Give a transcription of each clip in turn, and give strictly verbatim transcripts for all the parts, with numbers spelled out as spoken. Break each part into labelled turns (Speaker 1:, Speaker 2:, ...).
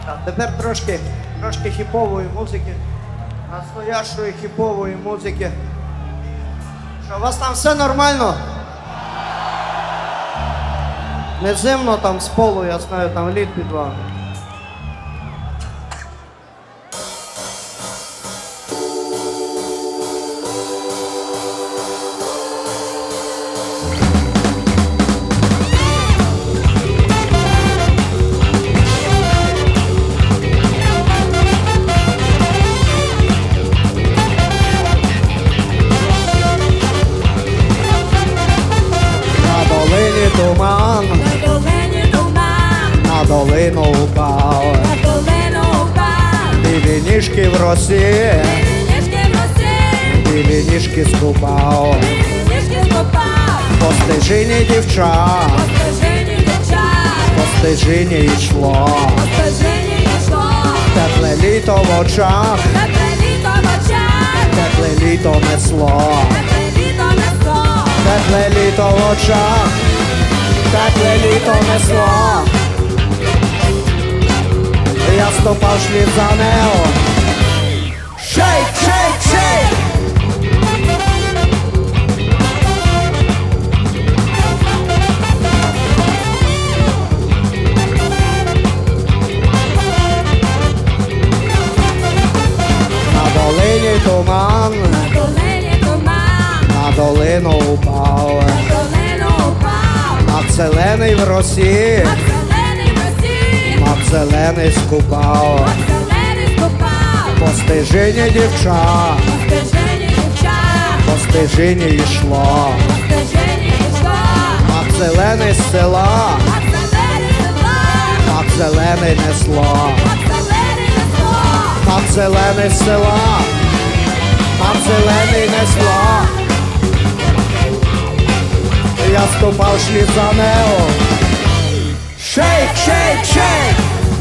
Speaker 1: А тепер трошки, трошки хіпової музики, настоящої хіпової музики. Що, у вас там все нормально? Не зимно там з полу, я знаю, там лід під вами. Туман,
Speaker 2: на долині туман,
Speaker 1: на долину упав,
Speaker 2: на долину упав,
Speaker 1: білі ніжки в росі,
Speaker 2: білі ніжки в росі,
Speaker 1: білі ніжки скупав,
Speaker 2: білі ніжки скупав,
Speaker 1: по стежині дівчат,
Speaker 2: по стежині дівчат,
Speaker 1: по стежині йшло,
Speaker 2: по стежині йшло,
Speaker 1: тепле літо в очах,
Speaker 2: тепле літо в очах,
Speaker 1: тепле літо несло,
Speaker 2: тепле літо несло,
Speaker 1: тепле літо в очах, тепле літо несло. Я ступав шлід за нео. Шейк, шейк, шейк! На долині туман,
Speaker 2: на долині туман,
Speaker 1: на долину упав,
Speaker 2: на долину упав,
Speaker 1: над зелений в росі,
Speaker 2: над зелений в росі,
Speaker 1: над зелений скупав,
Speaker 2: над зелений скупав,
Speaker 1: по стежині дівчат,
Speaker 2: по стежині дівчат,
Speaker 1: по стежині йшло,
Speaker 2: по стежині йшло,
Speaker 1: над зелений з села,
Speaker 2: над зелений села,
Speaker 1: над зелений несло,
Speaker 2: над зелений несло,
Speaker 1: над зелений з села, над зелений несло. Я ступав шлід за нео. Шейк, шейк, шейк!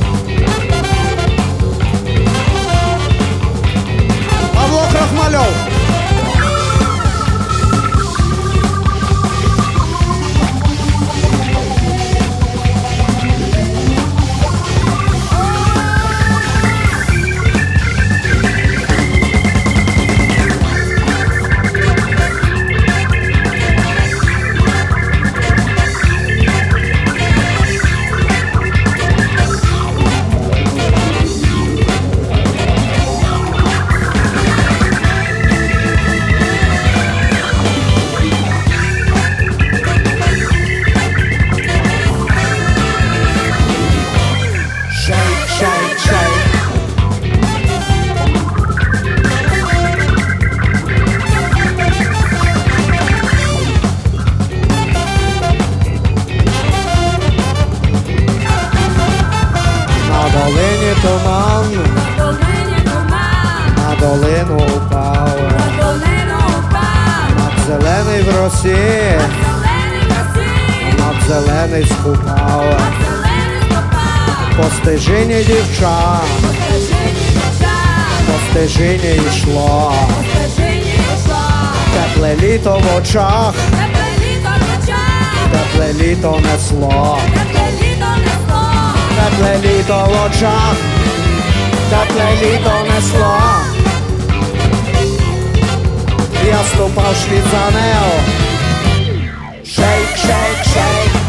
Speaker 1: Павло Крахмальов. Shake, shake, shake. На долині туман,
Speaker 2: на долині туман,
Speaker 1: на долину упав,
Speaker 2: на долину упав,
Speaker 1: над зелений в росі,
Speaker 2: над зелений в росі,
Speaker 1: над зелений скупав,
Speaker 2: над зелений скупав,
Speaker 1: по стежині дівчат,
Speaker 2: по стежині дівчат,
Speaker 1: по стежині йшло,
Speaker 2: по стежині йшло,
Speaker 1: тепле літо в очах,
Speaker 2: тепле літо в очах,
Speaker 1: тепле літо несло,
Speaker 2: тепле літо несло,
Speaker 1: тепле літо в очах, тепле літо несло. Я ступав шлід за нео. Шейк, шейк, шейк.